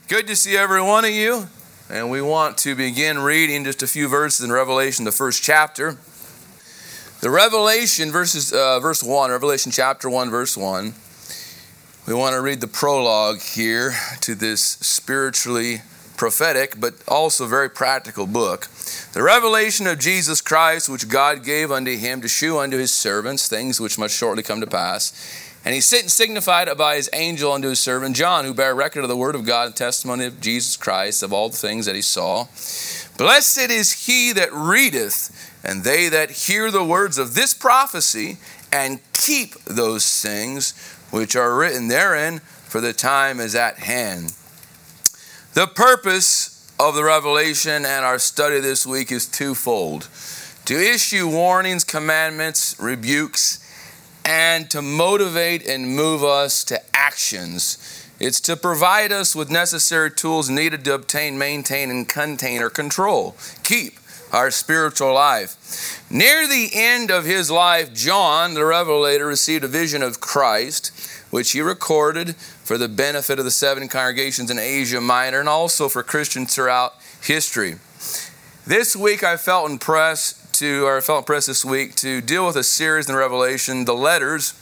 Good to see every one of you. And we want to begin reading just a few verses in Revelation, the first chapter. The Revelation, verse 1, Revelation chapter 1, verse 1. We want to read the prologue here to this spiritually prophetic, but also very practical book. The revelation of Jesus Christ, which God gave unto him to shew unto his servants things which must shortly come to pass. And he sent and signified it by his angel unto his servant John, who bare record of the word of God and testimony of Jesus Christ, of all the things that he saw. Blessed is he that readeth, and they that hear the words of this prophecy, and keep those things which are written therein, for the time is at hand. The purpose of the revelation and our study this week is twofold: to issue warnings, commandments, rebukes, and to motivate and move us to actions. It's to provide us with necessary tools needed to obtain, maintain, and contain or control, keep our spiritual life. Near the end of his life, John, the Revelator, received a vision of Christ, which he recorded for the benefit of the 7 congregations in Asia Minor and also for Christians throughout history. This week I felt impressed this week to deal with a series in Revelation, the letters.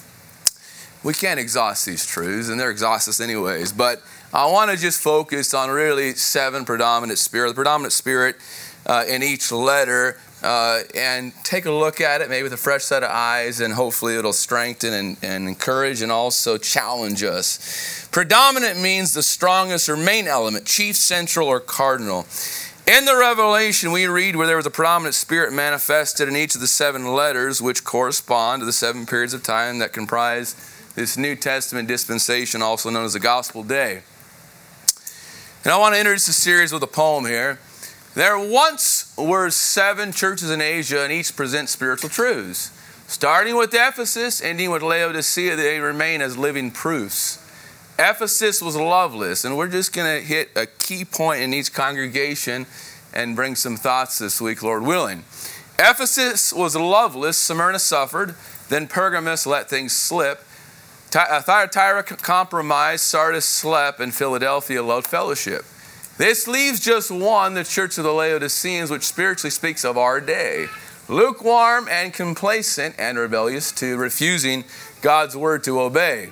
We can't exhaust these truths, and they're exhaustless anyways, but I want to just focus on really 7 predominant spirit, the predominant spirit in each letter, and take a look at it maybe with a fresh set of eyes, and hopefully it'll strengthen and encourage and also challenge us. Predominant means the strongest or main element, chief, central, or cardinal. In the Revelation, we read where there was a predominant spirit manifested in each of the 7 letters, which correspond to the 7 periods of time that comprise this New Testament dispensation, also known as the Gospel Day. And I want to introduce the series with a poem here. There once were 7 churches in Asia, and each present spiritual truths. Starting with Ephesus, ending with Laodicea, they remain as living proofs. Ephesus was loveless, and we're just going to hit a key point in each congregation and bring some thoughts this week, Lord willing. Ephesus was loveless, Smyrna suffered, then Pergamos let things slip. Thyatira compromised, Sardis slept, and Philadelphia loved fellowship. This leaves just one, the church of the Laodiceans, which spiritually speaks of our day. Lukewarm and complacent and rebellious to refusing God's word to obey.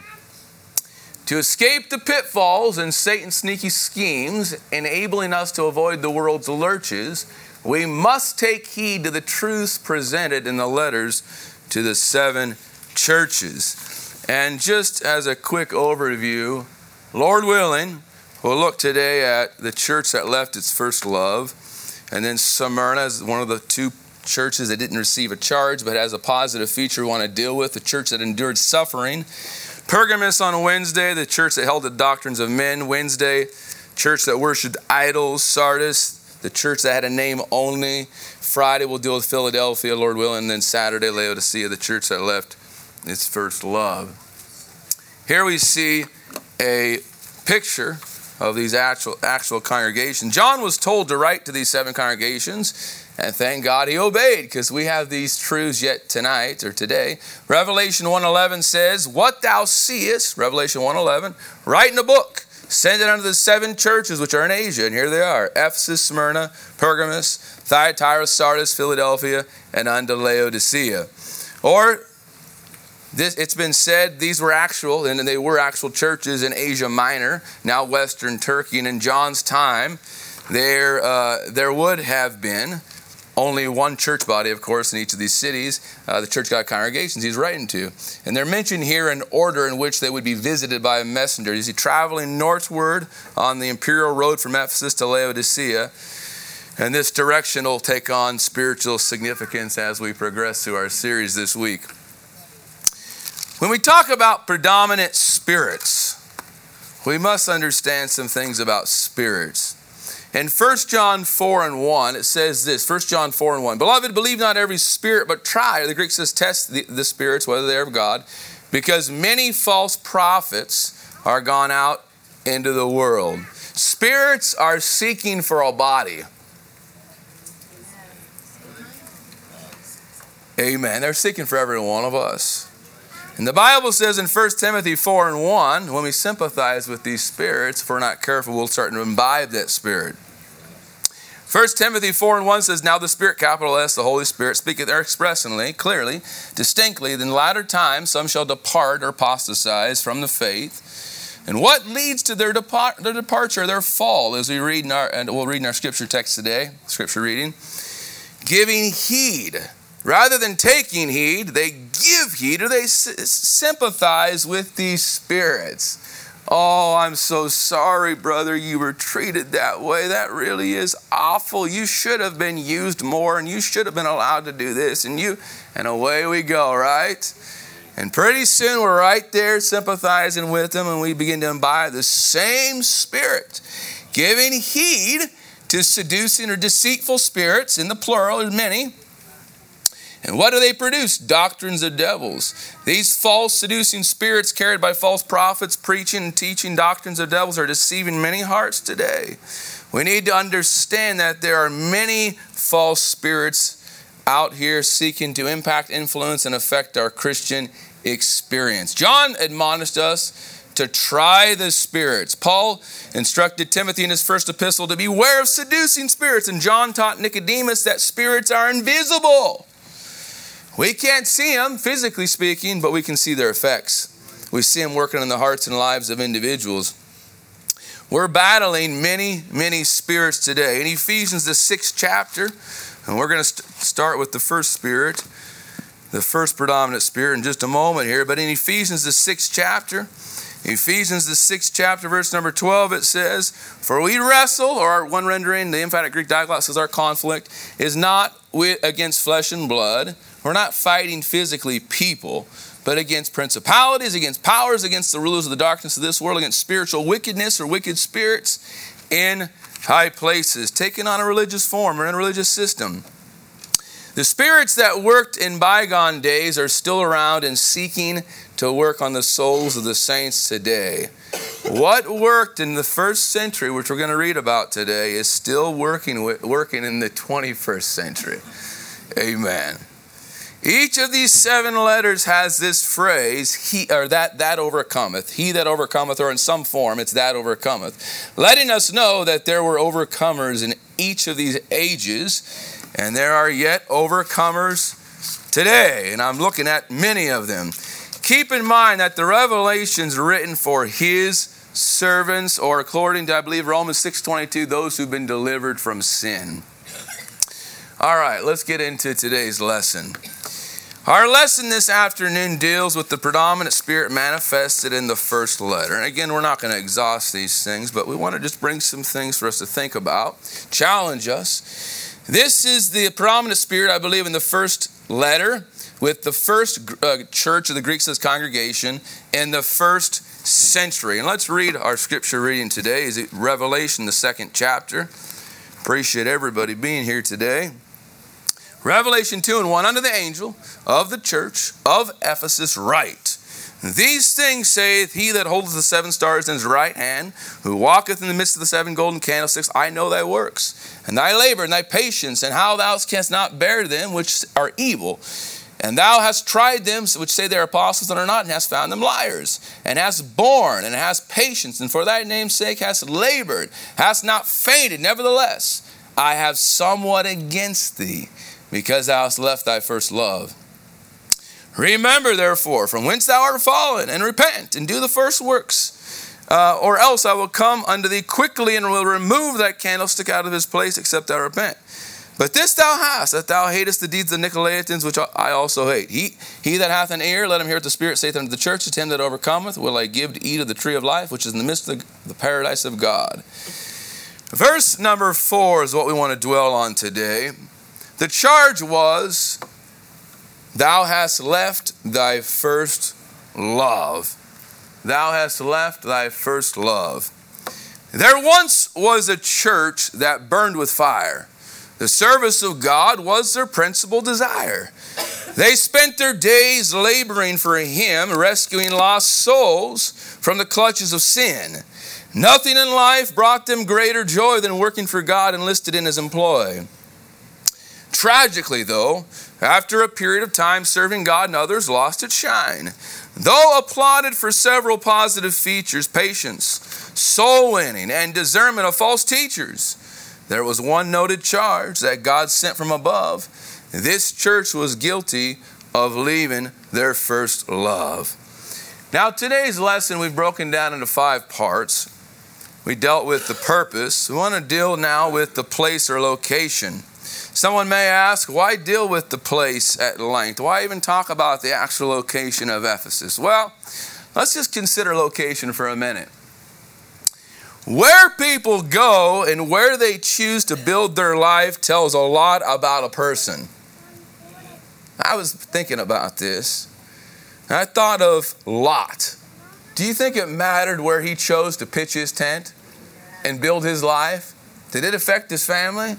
To escape the pitfalls and Satan's sneaky schemes, enabling us to avoid the world's lurches, we must take heed to the truths presented in the letters to the 7 churches. And just as a quick overview, Lord willing, we'll look today at the church that left its first love, and then Smyrna is one of the 2 churches that didn't receive a charge but has a positive feature we want to deal with, the church that endured suffering. Pergamos on Wednesday, the church that held the doctrines of men. Wednesday, church that worshipped idols. Sardis, the church that had a name only. Friday, we'll deal with Philadelphia, Lord willing. And then Saturday, Laodicea, the church that left its first love. Here we see a picture of these actual congregations. John was told to write to these 7 congregations, and thank God he obeyed, because we have these truths yet tonight or today. Revelation 1:11 says, "What thou seest," Revelation 1:11, "write in a book, send it unto the 7 churches which are in Asia." And here they are: Ephesus, Smyrna, Pergamos, Thyatira, Sardis, Philadelphia, and unto Laodicea. Or it's been said these were actual, and they were actual churches in Asia Minor, now Western Turkey. And in John's time, there would have been only one church body, of course, in each of these cities, the church God congregations he's writing to. And they're mentioned here in order in which they would be visited by a messenger. Is he traveling northward on the imperial road from Ephesus to Laodicea? And this direction will take on spiritual significance as we progress through our series this week. When we talk about predominant spirits, we must understand some things about spirits. In 1 John 4:1, it says this, 1 John 4:1, "Beloved, believe not every spirit, but try," or the Greek says test the spirits, whether they are of God, "because many false prophets are gone out into the world." Spirits are seeking for a body. Amen. They're seeking for every one of us. And the Bible says in 1 Timothy 4:1, when we sympathize with these spirits, if we're not careful, we'll start to imbibe that spirit. 1 Timothy 4:1 says, now the Spirit, capital S, the Holy Spirit, speaketh expressly, clearly, distinctly, that in the latter times some shall depart or apostatize from the faith. And what leads to their departure, their fall, as we read and we'll read in our scripture text today, scripture reading, giving heed. Rather than taking heed, they give heed, or they sympathize with these spirits. Oh, I'm so sorry, brother, you were treated that way. That really is awful. You should have been used more, and you should have been allowed to do this. And away we go, right? And pretty soon we're right there sympathizing with them, and we begin to imbibe the same spirit, giving heed to seducing or deceitful spirits, in the plural, there's many. And what do they produce? Doctrines of devils. These false seducing spirits carried by false prophets preaching and teaching doctrines of devils are deceiving many hearts today. We need to understand that there are many false spirits out here seeking to impact, influence, and affect our Christian experience. John admonished us to try the spirits. Paul instructed Timothy in his first epistle to beware of seducing spirits. And John taught Nicodemus that spirits are invisible. We can't see them, physically speaking, but we can see their effects. We see them working in the hearts and lives of individuals. We're battling many, many spirits today. In Ephesians, the 6th chapter, and we're going to start with the first spirit, the first predominant spirit in just a moment here. But in Ephesians, the 6th chapter, verse number 12, it says, for we wrestle, or one rendering, the emphatic Greek diglot says our conflict, is not against flesh and blood. We're not fighting physically people, but against principalities, against powers, against the rulers of the darkness of this world, against spiritual wickedness or wicked spirits in high places, taking on a religious form or in a religious system. The spirits that worked in bygone days are still around and seeking to work on the souls of the saints today. What worked in the first century, which we're going to read about today, is still working in the 21st century. Amen. Each of these 7 letters has this phrase, that overcometh. He that overcometh, or in some form, it's that overcometh. Letting us know that there were overcomers in each of these ages, and there are yet overcomers today. And I'm looking at many of them. Keep in mind that the Revelation's written for his servants, or according to, I believe, Romans 6:22, those who've been delivered from sin. All right, let's get into today's lesson. Our lesson this afternoon deals with the predominant spirit manifested in the first letter. And again, we're not going to exhaust these things, but we want to just bring some things for us to think about, challenge us. This is the predominant spirit, I believe, in the first letter with the first church of the Greek says congregation in the first century. And let's read our scripture reading today. Is it Revelation, the 2nd chapter. Appreciate everybody being here today. Revelation 2:1, unto the angel of the church of Ephesus write, these things saith he that holdeth the 7 stars in his right hand, who walketh in the midst of the 7 golden candlesticks. I know thy works, and thy labor, and thy patience, and how thou canst not bear them which are evil. And thou hast tried them which say they are apostles and are not, and hast found them liars, and hast borne, and hast patience, and for thy name's sake hast labored, hast not fainted. Nevertheless, I have somewhat against thee, because thou hast left thy first love. Remember, therefore, from whence thou art fallen, and repent, and do the first works. Or else I will come unto thee quickly, and will remove that candlestick out of his place, except thou repent. But this thou hast, that thou hatest the deeds of the Nicolaitans, which I also hate. He that hath an ear, let him hear what the Spirit saith unto the churches. To him that overcometh will I give to eat of the tree of life, which is in the midst of the paradise of God. Verse number 4 is what we want to dwell on today. The charge was, thou hast left thy first love. Thou hast left thy first love. There once was a church that burned with fire. The service of God was their principal desire. They spent their days laboring for Him, rescuing lost souls from the clutches of sin. Nothing in life brought them greater joy than working for God enlisted in His employ. Tragically, though, after a period of time serving God and others lost its shine. Though applauded for several positive features, patience, soul winning, and discernment of false teachers, there was one noted charge that God sent from above. This church was guilty of leaving their first love. Now, today's lesson we've broken down into 5 parts. We dealt with the purpose. We want to deal now with the place or location. Someone may ask, why deal with the place at length? Why even talk about the actual location of Ephesus? Well, let's just consider location for a minute. Where people go and where they choose to build their life tells a lot about a person. I was thinking about this, and I thought of Lot. Do you think it mattered where he chose to pitch his tent and build his life? Did it affect his family?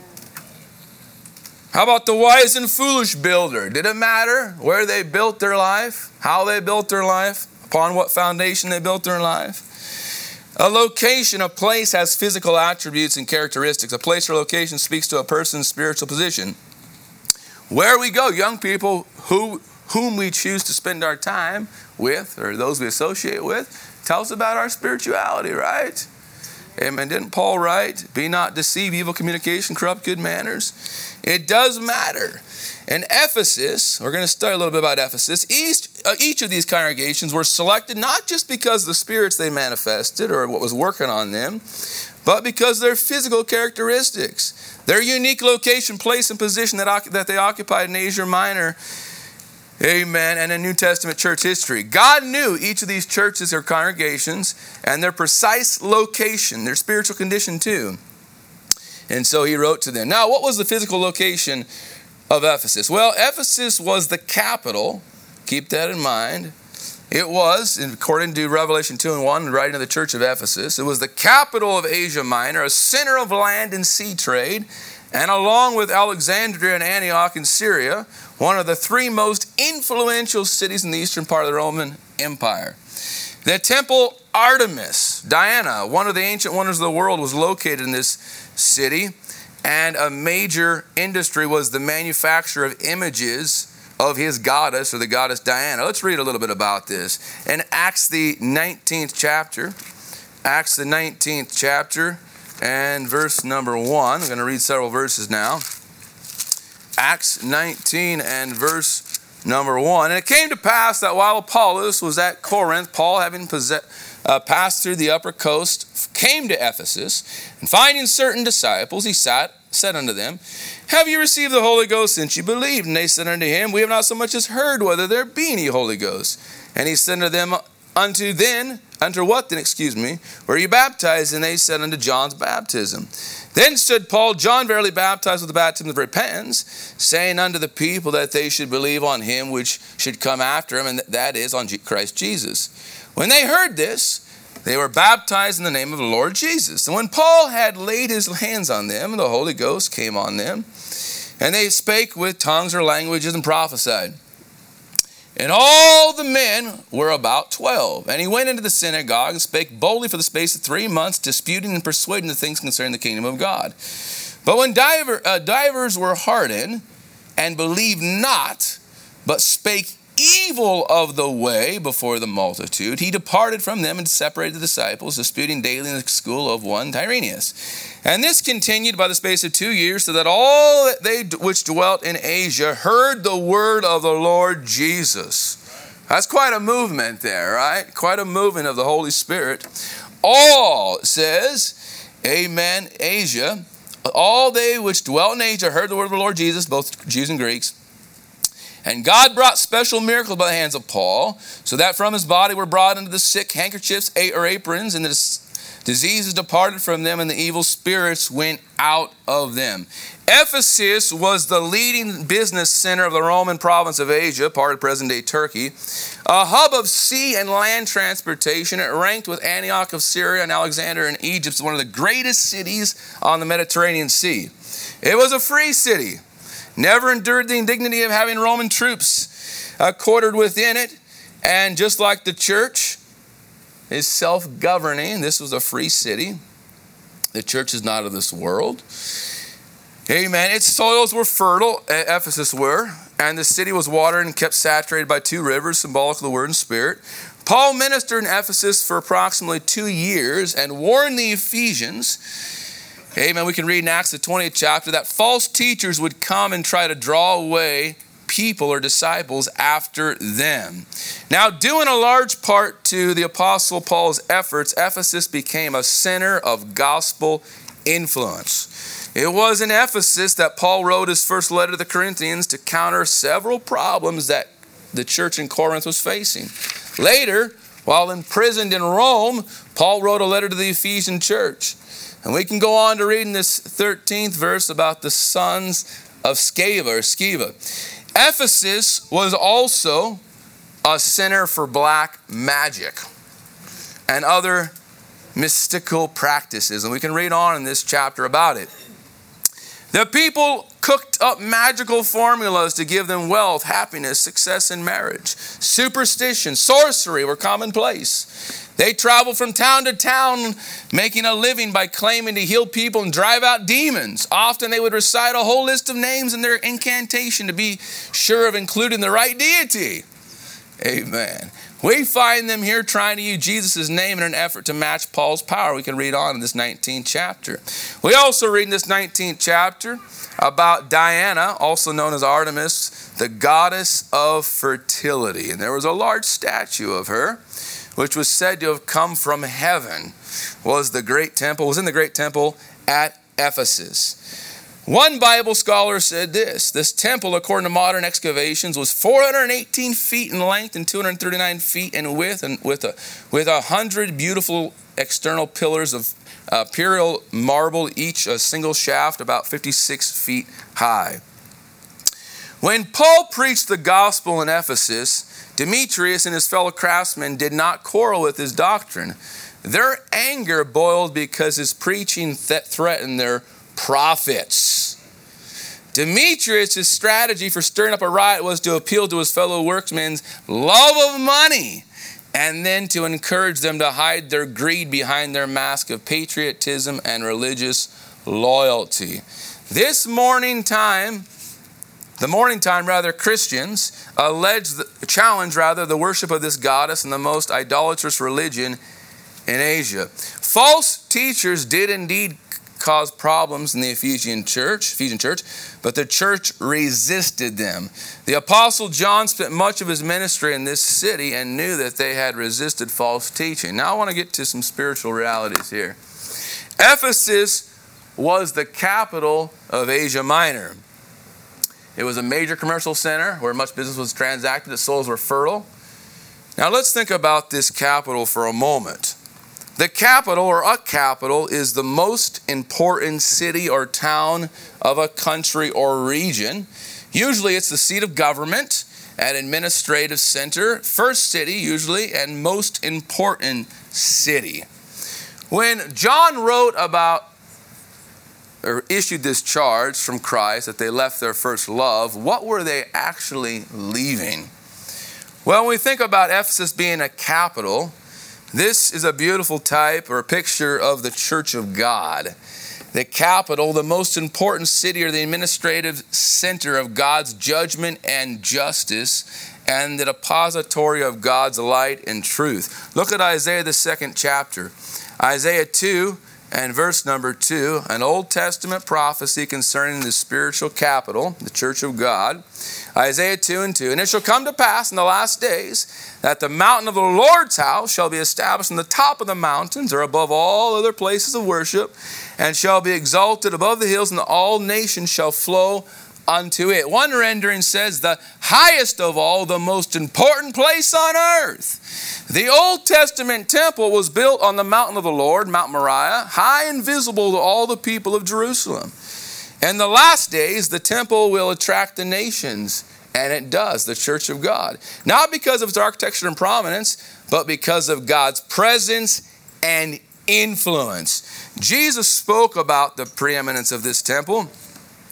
How about the wise and foolish builder? Did it matter where they built their life? How they built their life? Upon what foundation they built their life? A location, a place has physical attributes and characteristics. A place or location speaks to a person's spiritual position. Where we go, young people, whom we choose to spend our time with, or those we associate with, tells about our spirituality, right? Amen. Didn't Paul write, be not deceived, evil communication, corrupt good manners? It does matter. In Ephesus, we're going to study a little bit about Ephesus. Each of these congregations were selected not just because of the spirits they manifested or what was working on them, but because of their physical characteristics, their unique location, place, and position that they occupied in Asia Minor, amen, and in New Testament church history. God knew each of these churches or congregations and their precise location, their spiritual condition too. And so he wrote to them. Now, what was the physical location of Ephesus? Well, Ephesus was the capital. Keep that in mind. It was, according to Revelation 2:1, writing to the church of Ephesus, it was the capital of Asia Minor, a center of land and sea trade, and along with Alexandria and Antioch in Syria, one of the 3 most influential cities in the eastern part of the Roman Empire. The temple Artemis, Diana, one of the ancient wonders of the world, was located in this city, and a major industry was the manufacture of images of his goddess, or the goddess Diana. Let's read a little bit about this. In Acts the 19th chapter, and verse number 1. I'm going to read several verses now. Acts 19 and verse number 1. And it came to pass that while Apollos was at Corinth, Paul, having passed through the upper coast, came to Ephesus, and finding certain disciples, he said unto them, have you received the Holy Ghost since you believed? And they said unto him, we have not so much as heard whether there be any Holy Ghost. And he said unto them, unto what then, were you baptized? And they said, unto John's baptism. Then stood Paul, John verily baptized with the baptism of repentance, saying unto the people that they should believe on him which should come after him, and that is on Christ Jesus. When they heard this, they were baptized in the name of the Lord Jesus. And when Paul had laid his hands on them, the Holy Ghost came on them, and they spake with tongues or languages and prophesied. And all the men were about 12. And he went into the synagogue and spake boldly for the space of 3 months, disputing and persuading the things concerning the kingdom of God. But when divers were hardened and believed not, but spake evil of the way before the multitude, he departed from them and separated the disciples, disputing daily in the school of one Tyrenius. And this continued by the space of 2 years, so that all they which dwelt in Asia heard the word of the Lord Jesus. That's quite a movement there, right? Quite a movement of the Holy Spirit. All, it says, amen, Asia, all they which dwelt in Asia heard the word of the Lord Jesus, both Jews and Greeks. And God brought special miracles by the hands of Paul, so that from his body were brought unto the sick handkerchiefs or aprons, and the diseases departed from them, and the evil spirits went out of them. Ephesus was the leading business center of the Roman province of Asia, part of present-day Turkey, a hub of sea and land transportation. It ranked with Antioch of Syria and Alexandria in Egypt as one of the greatest cities on the Mediterranean Sea. It was a free city. Never endured the indignity of having Roman troops quartered within it. And just like the church is self-governing, this was a free city. The church is not of this world. Amen. Its soils were fertile, Ephesus were, and the city was watered and kept saturated by 2 rivers, symbolic of the Word and Spirit. Paul ministered in Ephesus for approximately 2 years and warned the Ephesians, amen, we can read in Acts the 20th chapter, that false teachers would come and try to draw away people or disciples after them. Now, due in a large part to the Apostle Paul's efforts, Ephesus became a center of gospel influence. It was in Ephesus that Paul wrote his first letter to the Corinthians to counter several problems that the church in Corinth was facing. Later, while imprisoned in Rome, Paul wrote a letter to the Ephesian church. And we can go on to read in this 13th verse about the sons of Sceva. Ephesus was also a center for black magic and other mystical practices. And we can read on in this chapter about it. The people cooked up magical formulas to give them wealth, happiness, success in marriage. Superstition, sorcery were commonplace. They traveled from town to town, making a living by claiming to heal people and drive out demons. Often they would recite a whole list of names in their incantation to be sure of including the right deity. Amen. We find them here trying to use Jesus' name in an effort to match Paul's power. We can read on in this 19th chapter. We also read in this 19th chapter about Diana, also known as Artemis, the goddess of fertility. And there was a large statue of her, which was said to have come from heaven, was in the great temple at Ephesus. One Bible scholar said this temple, according to modern excavations, was 418 feet in length and 239 feet in width, and with 100 beautiful external pillars of imperial marble, each a single shaft about 56 feet high. When Paul preached the gospel in Ephesus, Demetrius and his fellow craftsmen did not quarrel with his doctrine. Their anger boiled because his preaching threatened their profits. Demetrius' strategy for stirring up a riot was to appeal to his fellow workmen's love of money and then to encourage them to hide their greed behind their mask of patriotism and religious loyalty. The morning time, Christians challenge the worship of this goddess and the most idolatrous religion in Asia. False teachers did indeed cause problems in the Ephesian church, but the church resisted them. The Apostle John spent much of his ministry in this city and knew that they had resisted false teaching. Now I want to get to some spiritual realities here. Ephesus was the capital of Asia Minor. It was a major commercial center where much business was transacted, the souls were fertile. Now let's think about this capital for a moment. The capital or a capital is the most important city or town of a country or region. Usually it's the seat of government, an administrative center, first city usually, and most important city. When John wrote about or issued this charge from Christ that they left their first love, what were they actually leaving? Well, when we think about Ephesus being a capital, this is a beautiful type or a picture of the church of God. The capital, the most important city or the administrative center of God's judgment and justice, and the depository of God's light and truth. Look at Isaiah, the 2nd chapter. Isaiah 2 and verse number 2, an Old Testament prophecy concerning the spiritual capital, the church of God. Isaiah 2 and 2, and it shall come to pass in the last days that the mountain of the Lord's house shall be established on the top of the mountains, or above all other places of worship, and shall be exalted above the hills, and all nations shall flow unto it. One rendering says the highest of all, the most important place on earth. The Old Testament temple was built on the mountain of the Lord, Mount Moriah, high and visible to all the people of Jerusalem. In the last days, the temple will attract the nations, and it does, the church of God. Not because of its architecture and prominence, but because of God's presence and influence. Jesus spoke about the preeminence of this temple.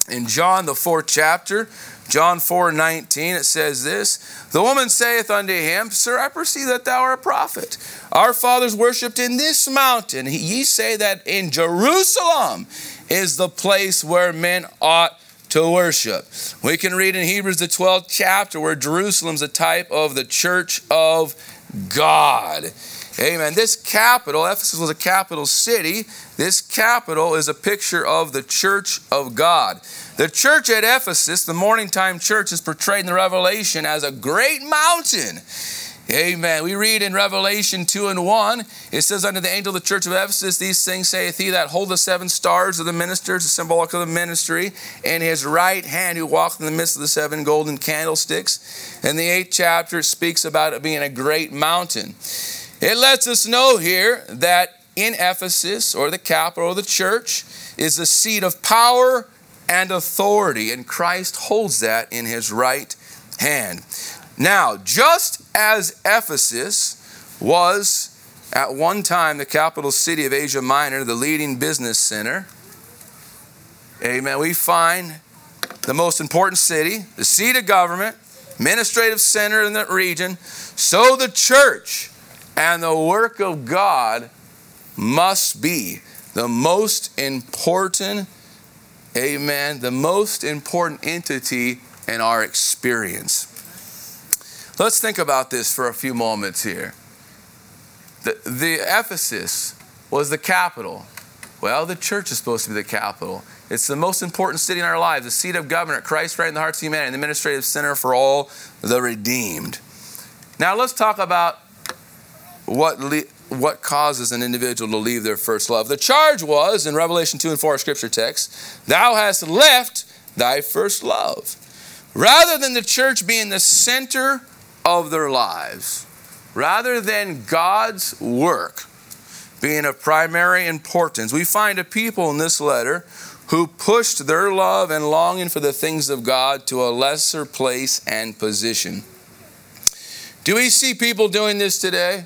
In John, the 4th chapter, John 4:19, it says this, the woman saith unto him, Sir, I perceive that thou art a prophet. Our fathers worshipped in this mountain. Ye say that in Jerusalem is the place where men ought to worship. We can read in Hebrews, the 12th chapter, where Jerusalem's a type of the church of God. Amen. This capital, Ephesus was a capital city. This capital is a picture of the church of God. The church at Ephesus, the morning time church, is portrayed in the Revelation as a great mountain. Amen. We read in Revelation 2:1, it says, unto the angel of the church of Ephesus, these things saith he that holdeth 7 stars of the ministers, the symbolic of the ministry, in his right hand, who walketh in the midst of the 7 golden candlesticks. And the 8th chapter speaks about it being a great mountain. It lets us know here that in Ephesus, or the capital of the church, is the seat of power and authority, and Christ holds that in his right hand. Now, just as Ephesus was at one time the capital city of Asia Minor, the leading business center, amen, we find the most important city, the seat of government, administrative center in the region, so the church and the work of God must be the most important, amen, the most important entity in our experience. Let's think about this for a few moments here. The Ephesus was the capital. Well, the church is supposed to be the capital. It's the most important city in our lives, the seat of government, Christ right in the hearts of humanity, the administrative center for all the redeemed. Now let's talk about what causes an individual to leave their first love. The charge was, in Revelation 2 and 4 scripture text, thou hast left thy first love. Rather than the church being the center of their lives, rather than God's work being of primary importance, we find a people in this letter who pushed their love and longing for the things of God to a lesser place and position. Do we see people doing this today?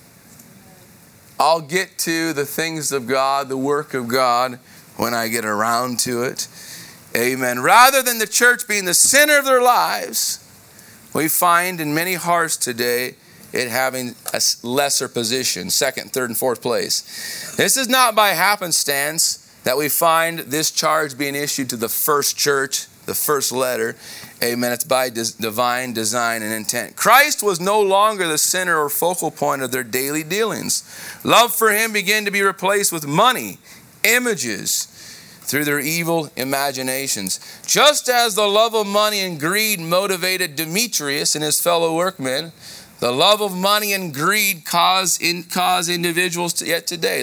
I'll get to the things of God, the work of God, when I get around to it. Amen. Rather than the church being the center of their lives, we find in many hearts today it having a lesser position, second, third, and fourth place. This is not by happenstance that we find this charge being issued to the first church, the first letter. Amen. It's by divine design and intent. Christ was no longer the center or focal point of their daily dealings. Love for him began to be replaced with money, images, through their evil imaginations. Just as the love of money and greed motivated Demetrius and his fellow workmen, the love of money and greed leads individuals yet today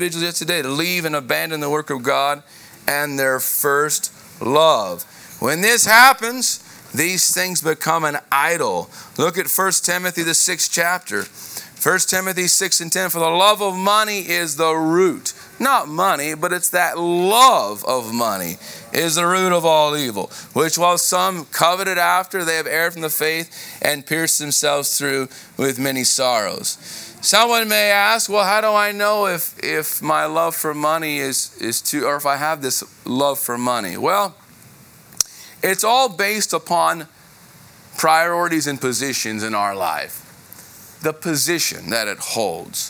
to leave and abandon the work of God and their first love. When this happens, these things become an idol. Look at 1 Timothy, the 6th chapter. 1 Timothy 6 and 10, for the love of money is the root. Not money, but it's that love of money is the root of all evil, which while some coveted after, they have erred from the faith and pierced themselves through with many sorrows. Someone may ask, well, how do I know if my love for money is too, or if I have this love for money? Well, it's all based upon priorities and positions in our life. The position that it holds.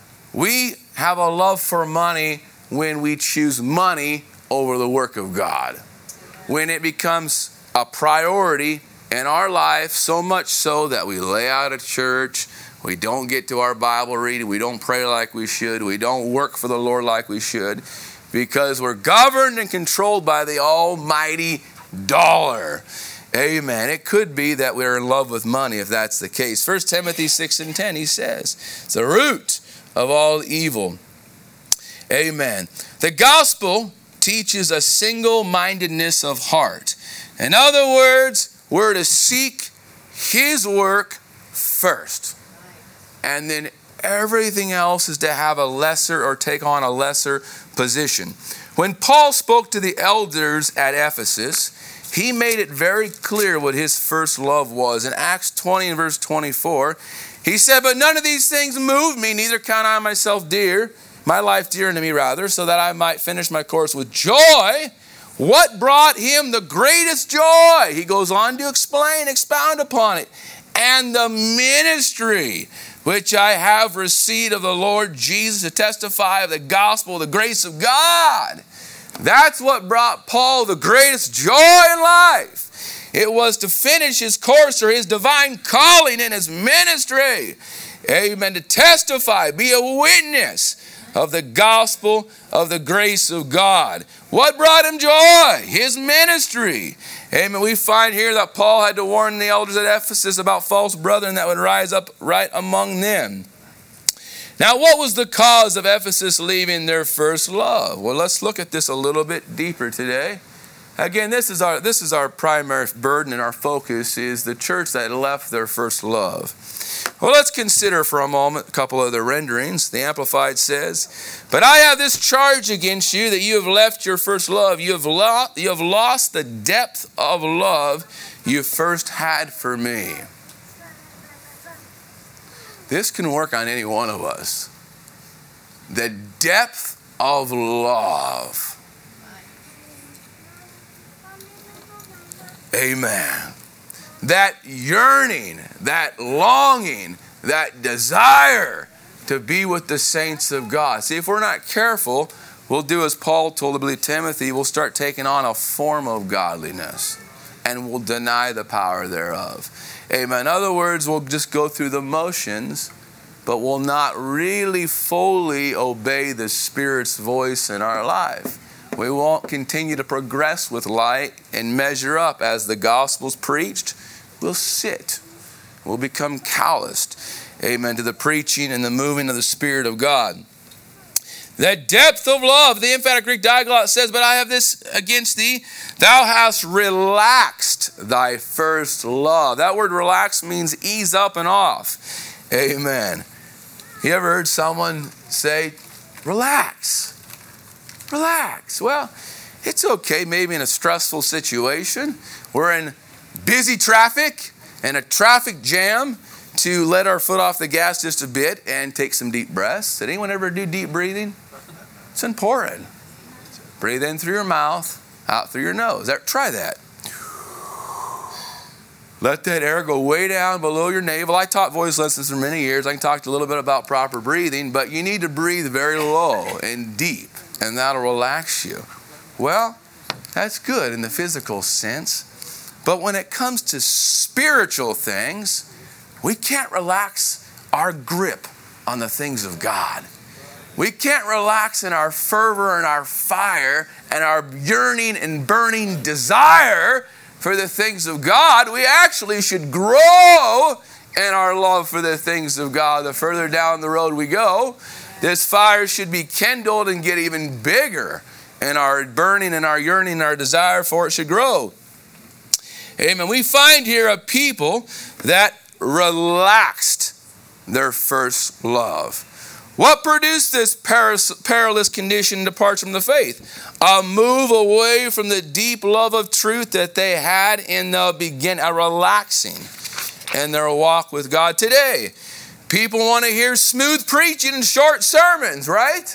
We have a love for money when we choose money over the work of God. When it becomes a priority in our life, so much so that we lay out at church, we don't get to our Bible reading, we don't pray like we should, we don't work for the Lord like we should, because we're governed and controlled by the almighty dollar. Amen. It could be that we're in love with money if that's the case. 1 Timothy 6 and 10, he says, it's the root of all evil. Amen. The gospel teaches a single-mindedness of heart. In other words, we're to seek his work first. And then everything else is to have a lesser or take on a lesser position. When Paul spoke to the elders at Ephesus, he made it very clear what his first love was. In Acts 20 and verse 24, he said, but none of these things move me, neither count I myself dear, my life dear unto me rather, so that I might finish my course with joy, What brought him the greatest joy? He goes on to expound upon it. And the ministry which I have received of the Lord Jesus to testify of the gospel, the grace of God. That's what brought Paul the greatest joy in life. It was to finish his course or his divine calling in his ministry. Amen. To testify, be a witness of the gospel of the grace of God. What brought him joy? His ministry. Amen. We find here that Paul had to warn the elders at Ephesus about false brethren that would rise up right among them. Now, what was the cause of Ephesus leaving their first love? Well, let's look at this a little bit deeper today. Again, this is our primary burden and our focus is the church that left their first love. Well, let's consider for a moment a couple of the renderings. The Amplified says, "But I have this charge against you that you have left your first love. You have lost the depth of love you first had for me." This can work on any one of us. The depth of love. Amen. That yearning, that longing, that desire to be with the saints of God. See, if we're not careful, we'll do as Paul told, I believe, Timothy, we'll start taking on a form of godliness and we'll deny the power thereof. Amen. In other words, we'll just go through the motions, but we'll not really fully obey the Spirit's voice in our life. We won't continue to progress with light and measure up as the gospel's preached. We'll sit. We'll become calloused. Amen. To the preaching and the moving of the Spirit of God. That depth of love, the emphatic Greek diaglot says, "But I have this against thee, thou hast relaxed thy first love." That word relax means ease up and off. Amen. You ever heard someone say, relax? Relax. Well, it's okay maybe in a stressful situation. We're in busy traffic and a traffic jam to let our foot off the gas just a bit and take some deep breaths. Did anyone ever do deep breathing? It's important. Breathe in through your mouth, out through your nose. Try that. Let that air go way down below your navel. I taught voice lessons for many years. I can talk a little bit about proper breathing, but you need to breathe very low and deep, and that'll relax you. Well, that's good in the physical sense. But when it comes to spiritual things, we can't relax our grip on the things of God. We can't relax in our fervor and our fire and our yearning and burning desire for the things of God. We actually should grow in our love for the things of God. The further down the road we go, this fire should be kindled and get even bigger. And our burning and our yearning and our desire for it should grow. Amen. We find here a people that relaxed their first love. What produced this perilous condition, departure from the faith? A move away from the deep love of truth that they had in the beginning, a relaxing in their walk with God. Today, people want to hear smooth preaching and short sermons, right?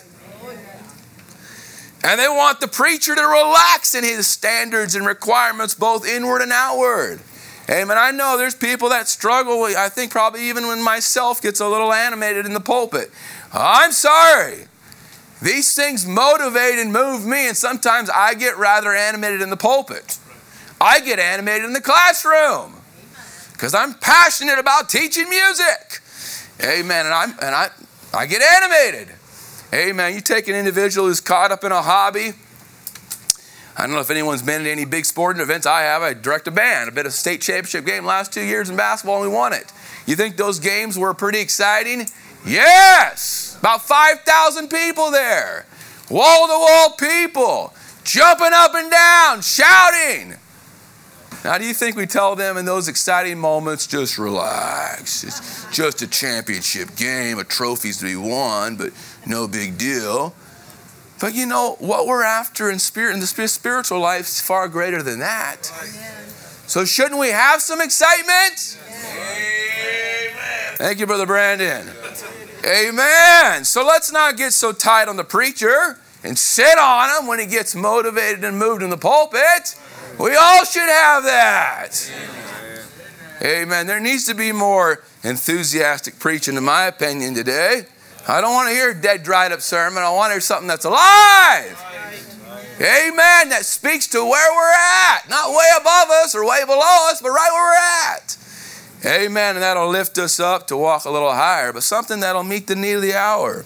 And they want the preacher to relax in his standards and requirements, both inward and outward. Amen. I know there's people that struggle. I think probably even when myself gets a little animated in the pulpit. I'm sorry. These things motivate and move me, and sometimes I get rather animated in the pulpit. I get animated in the classroom because I'm passionate about teaching music. Amen. And I get animated. Amen. You take an individual who's caught up in a hobby. I don't know if anyone's been to any big sporting events. I have. I direct a band. I've been to a state championship game last 2 years in basketball, and we won it. You think those games were pretty exciting? Yes! About 5,000 people there. Wall-to-wall people. Jumping up and down, shouting. Now, do you think we tell them in those exciting moments, just relax. It's just a championship game, a trophy's to be won, but no big deal. But you know, what we're after in the spiritual life is far greater than that. Amen. So shouldn't we have some excitement? Amen. Thank you, Brother Brandon. Amen. So let's not get so tight on the preacher. and sit on them when he gets motivated and moved in the pulpit. We all should have that. Amen. There needs to be more enthusiastic preaching, in my opinion, today. I don't want to hear a dead, dried up sermon. I want to hear something that's alive. Amen. That speaks to where we're at. Not way above us or way below us, but right where we're at. Amen. And that'll lift us up to walk a little higher, but something that'll meet the need of the hour.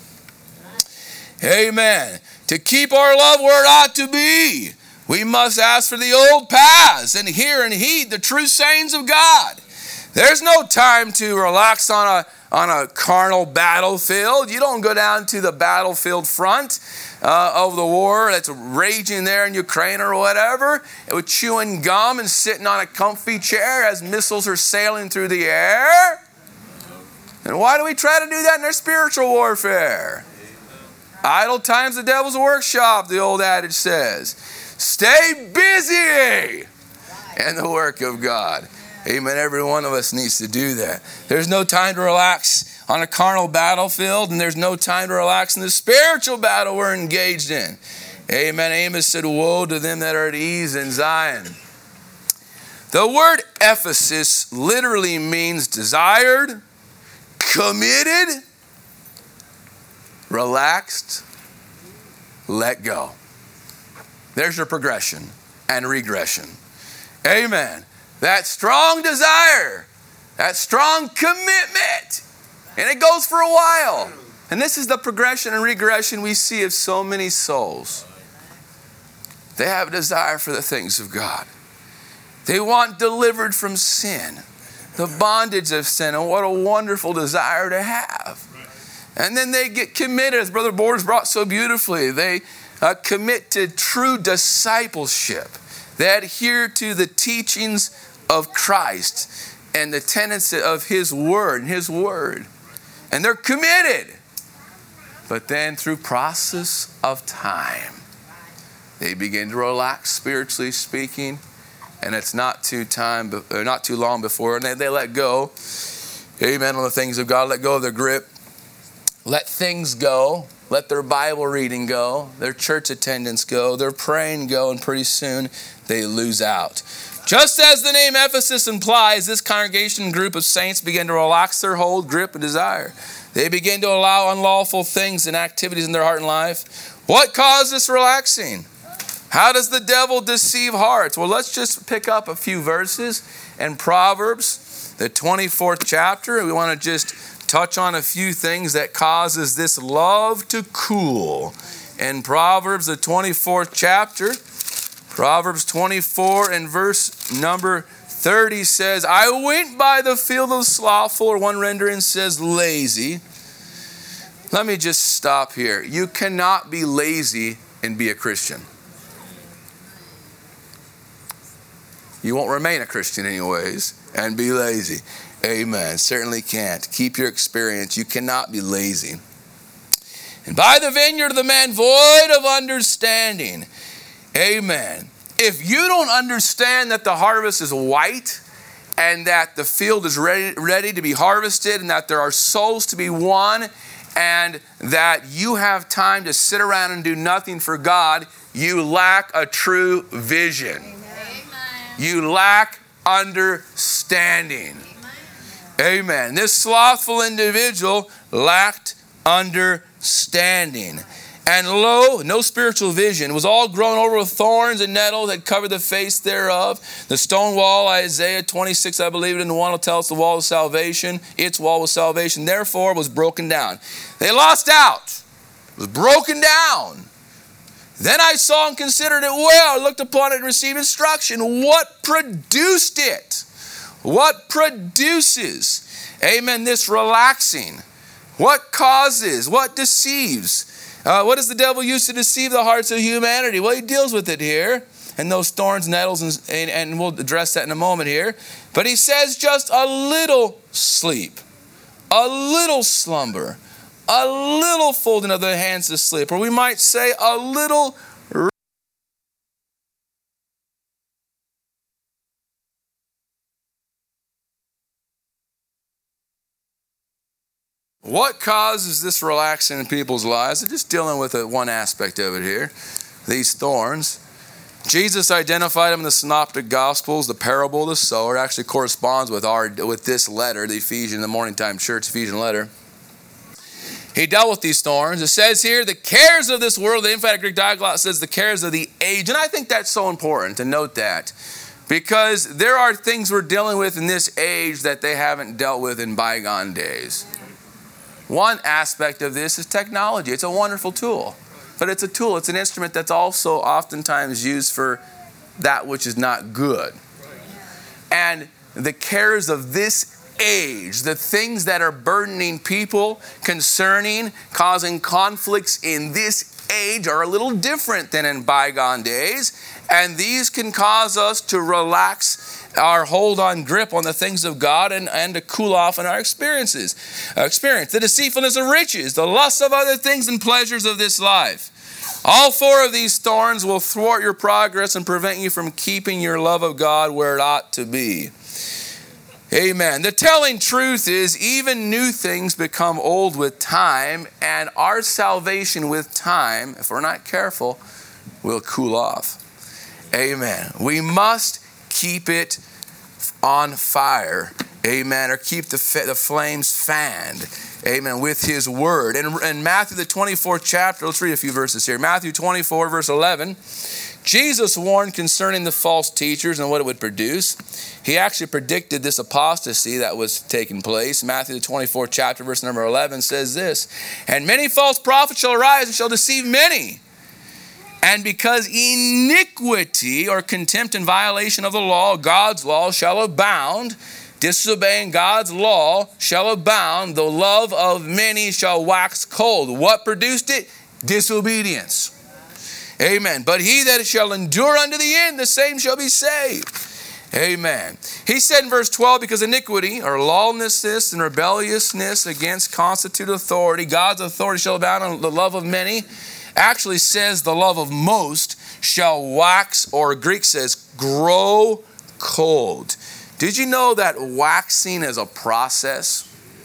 Amen. To keep our love where it ought to be, we must ask for the old paths and hear and heed the true sayings of God. There's no time to relax on a carnal battlefield. You don't go down to the battlefield front of the war that's raging there in Ukraine or whatever, with chewing gum and sitting on a comfy chair as missiles are sailing through the air. And why do we try to do that in our spiritual warfare? Idle time's the devil's workshop, the old adage says. Stay busy in the work of God. Amen. Every one of us needs to do that. There's no time to relax on a carnal battlefield, and there's no time to relax in the spiritual battle we're engaged in. Amen. Amos said, woe to them that are at ease in Zion. The word Ephesus literally means desired, committed, relaxed, let go. There's your progression and regression. Amen. That strong desire, that strong commitment, and it goes for a while. And this is the progression and regression we see of so many souls. They have a desire for the things of God. They want delivered from sin, the bondage of sin, and what a wonderful desire to have. And then they get committed, as Brother Borders brought so beautifully. They commit to true discipleship. They adhere to the teachings of Christ and the tenets of His Word and they're committed. But then through process of time, they begin to relax, spiritually speaking, and it's not too long before, and they let go. Amen. On the things of God, let go of their grip. Let things go. Let their Bible reading go. Their church attendance go. Their praying go, and pretty soon they lose out. Just as the name Ephesus implies, this congregation group of saints began to relax their hold, grip, and desire. They began to allow unlawful things and activities in their heart and life. What caused this relaxing? How does the devil deceive hearts? Well, let's just pick up a few verses in Proverbs, the 24th chapter. We want to just touch on a few things that causes this love to cool. In Proverbs, the 24th chapter, Proverbs 24 and verse number 30 says, I went by the field of slothful, or one rendering says lazy. Let me just stop here. You cannot be lazy and be a Christian. You won't remain a Christian anyways and be lazy. Amen. Certainly can't. Keep your experience. You cannot be lazy. And by the vineyard of the man void of understanding. Amen. If you don't understand that the harvest is white and that the field is ready to be harvested and that there are souls to be won and that you have time to sit around and do nothing for God, you lack a true vision. Amen. You lack understanding. Amen. This slothful individual lacked understanding. And lo, no spiritual vision. It was all grown over with thorns and nettles that covered the face thereof. The stone wall, Isaiah 26, I believe it in 1, will tell us the wall of salvation. Its wall was salvation, therefore was broken down. They lost out. It was broken down. Then I saw and considered it well. I looked upon it and received instruction. What produced it? What produces? Amen. This relaxing. What causes? What deceives? What does the devil use to deceive the hearts of humanity? Well, he deals with it here. And those thorns, nettles, and we'll address that in a moment here. But he says just a little sleep, a little slumber, a little folding of the hands to sleep. Or we might say a little. What causes this relaxing in people's lives? They're just dealing with one aspect of it here. These thorns. Jesus identified them in the Synoptic Gospels. The parable of the sower actually corresponds with this letter, the Morning Time Church Ephesian letter. He dealt with these thorns. It says here, the cares of this world, the emphatic Greek diaglott says the cares of the age. And I think that's so important to note that, because there are things we're dealing with in this age that they haven't dealt with in bygone days. One aspect of this is technology. It's a wonderful tool, but it's a tool. It's an instrument that's also oftentimes used for that which is not good. And the cares of this age, the things that are burdening people, causing conflicts in this age are a little different than in bygone days. And these can cause us to relax our hold on grip on the things of God and to cool off in our experience. The deceitfulness of riches, the lust of other things and pleasures of this life. All four of these thorns will thwart your progress and prevent you from keeping your love of God where it ought to be. Amen. The telling truth is even new things become old with time, and our salvation with time, if we're not careful, will cool off. Amen. We must keep it on fire. Amen. Or keep the flames fanned. Amen. With His Word. In Matthew the 24th chapter, let's read a few verses here. Matthew 24 verse 11. Jesus warned concerning the false teachers and what it would produce. He actually predicted this apostasy that was taking place. Matthew the 24th chapter verse number 11 says this, and many false prophets shall arise and shall deceive many. And because iniquity or contempt and violation of the law, God's law shall abound, disobeying God's law shall abound, the love of many shall wax cold. What produced it? Disobedience. Amen. But he that shall endure unto the end, the same shall be saved. Amen. He said in verse 12, because iniquity or lawlessness and rebelliousness against constituted authority, God's authority shall abound, and the love of many actually says the love of most shall wax, or Greek says grow cold. Did you know that waxing is a process?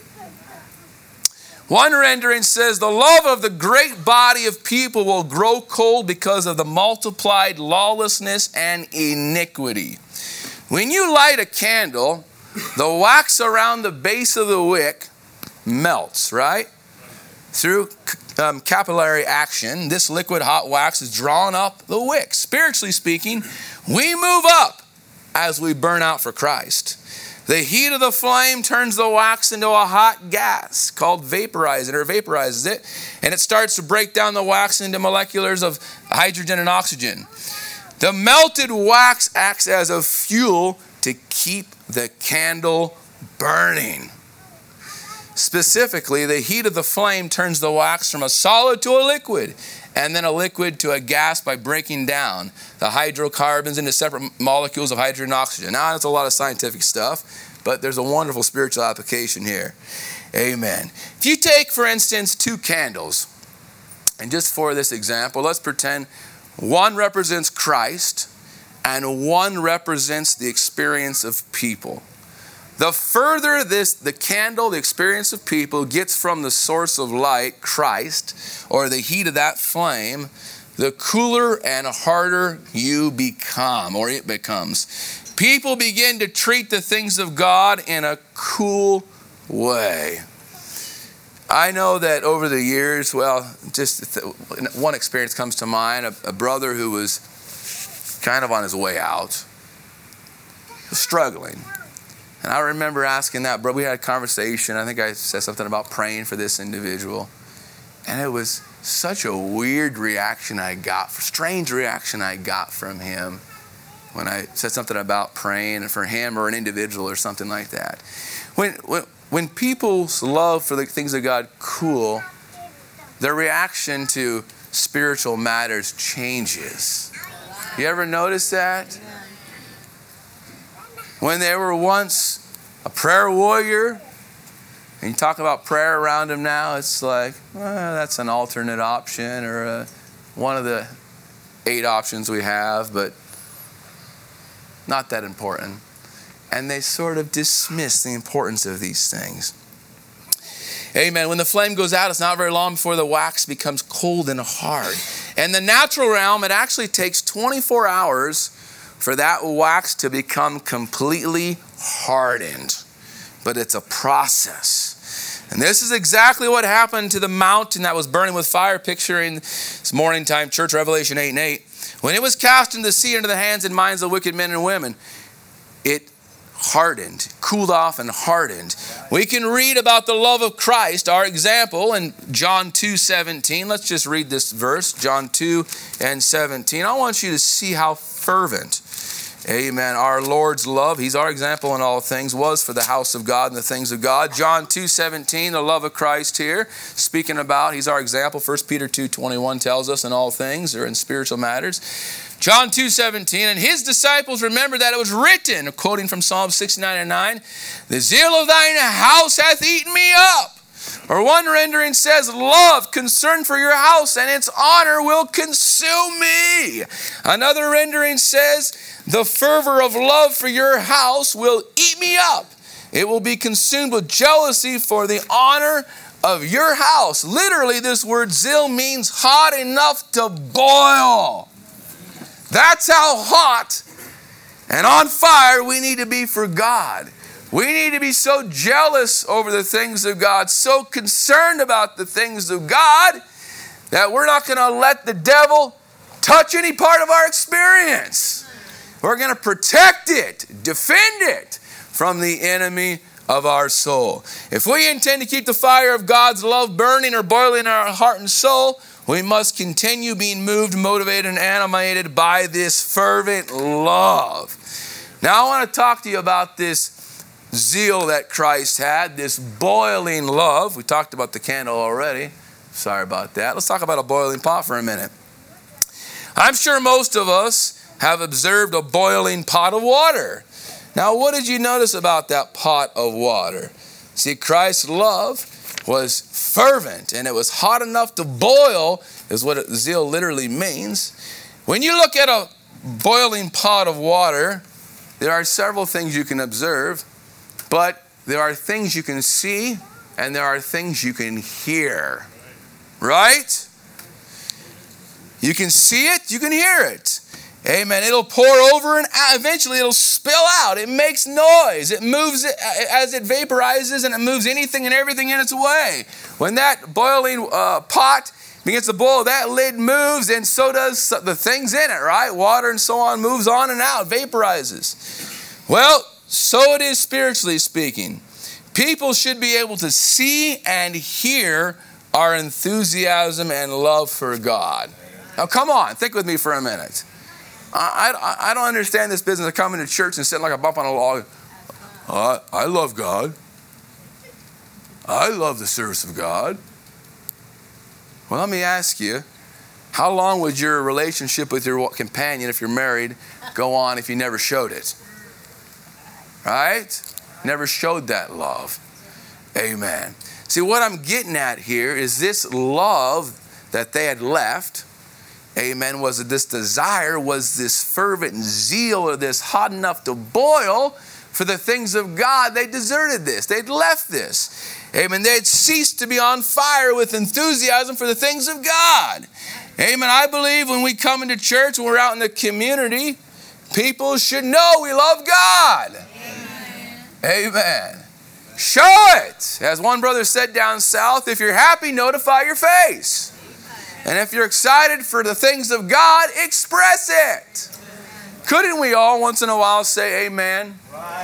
One rendering says the love of the great body of people will grow cold because of the multiplied lawlessness and iniquity. When you light a candle, the wax around the base of the wick melts, right? Through capillary action, this liquid hot wax is drawn up the wick. Spiritually speaking, we move up as we burn out for Christ. The heat of the flame turns the wax into a hot gas called vaporizes it, and it starts to break down the wax into molecules of hydrogen and oxygen. The melted wax acts as a fuel to keep the candle burning. Specifically, the heat of the flame turns the wax from a solid to a liquid, and then a liquid to a gas by breaking down the hydrocarbons into separate molecules of hydrogen and oxygen. Now, that's a lot of scientific stuff, but there's a wonderful spiritual application here. Amen. If you take, for instance, two candles, and just for this example, let's pretend one represents Christ and one represents the experience of people. The further the candle, the experience of people, gets from the source of light, Christ, or the heat of that flame, the cooler and harder you become, or it becomes. People begin to treat the things of God in a cool way. I know that over the years, just one experience comes to mind, a brother who was kind of on his way out, struggling. And I remember asking that, bro, we had a conversation. I think I said something about praying for this individual. And it was such a weird reaction strange reaction I got from him when I said something about praying for him or an individual or something like that. When people's love for the things of God cool, their reaction to spiritual matters changes. You ever notice that? When they were once a prayer warrior, and you talk about prayer around them now, it's like, that's an alternate option or one of the 8 options we have, but not that important. And they sort of dismiss the importance of these things. Amen. When the flame goes out, it's not very long before the wax becomes cold and hard. In the natural realm, it actually takes 24 hours for that wax to become completely hardened. But it's a process. And this is exactly what happened to the mountain that was burning with fire, picturing this morning time church, Revelation 8:8. When it was cast into the sea, into the hands and minds of wicked men and women, it hardened, cooled off and hardened. We can read about the love of Christ, our example, in John 2:17. Let's just read this verse, John 2:17. I want you to see how fervent, amen, our Lord's love, he's our example in all things, was for the house of God and the things of God. John 2:17, the love of Christ here, speaking about, he's our example. 1 Peter 2:21 tells us in all things, or in spiritual matters. John 2:17, and his disciples remembered that it was written, quoting from Psalm 69:9, the zeal of thine house hath eaten me up. Or one rendering says, love, concern for your house, and its honor will consume me. Another rendering says, the fervor of love for your house will eat me up. It will be consumed with jealousy for the honor of your house. Literally, this word zeal means hot enough to boil. That's how hot and on fire we need to be for God. We need to be so jealous over the things of God, so concerned about the things of God, that we're not going to let the devil touch any part of our experience. We're going to protect it, defend it from the enemy of our soul. If we intend to keep the fire of God's love burning or boiling in our heart and soul, we must continue being moved, motivated, and animated by this fervent love. Now I want to talk to you about this zeal that Christ had, this boiling love. We talked about the candle already. Sorry about that. Let's talk about a boiling pot for a minute. I'm sure most of us have observed a boiling pot of water. Now, what did you notice about that pot of water? See, Christ's love was fervent, and it was hot enough to boil, is what zeal literally means. When you look at a boiling pot of water, there are several things you can observe, but there are things you can see, and there are things you can hear. Right? You can see it, you can hear it. Amen. It'll pour over and eventually it'll spill out. It makes noise. It moves as it vaporizes, and it moves anything and everything in its way. When that boiling pot begins to boil, that lid moves, and so does the things in it, right? Water and so on moves on and out, vaporizes. Well, so it is spiritually speaking. People should be able to see and hear our enthusiasm and love for God. Now, come on, think with me for a minute. I don't understand this business of coming to church and sitting like a bump on a log. I love God. I love the service of God. Well, let me ask you, how long would your relationship with your companion, if you're married, go on if you never showed it? Right? Never showed that love. Amen. See, what I'm getting at here is this love that they had left, amen, was this desire, was this fervent zeal, or this hot enough to boil for the things of God. They deserted this. They'd left this. Amen. They had ceased to be on fire with enthusiasm for the things of God. Amen. I believe when we come into church, when we're out in the community, people should know we love God. Amen. Show it. As one brother said down south, if you're happy, notify your face. And if you're excited for the things of God, express it. Couldn't we all once in a while say amen?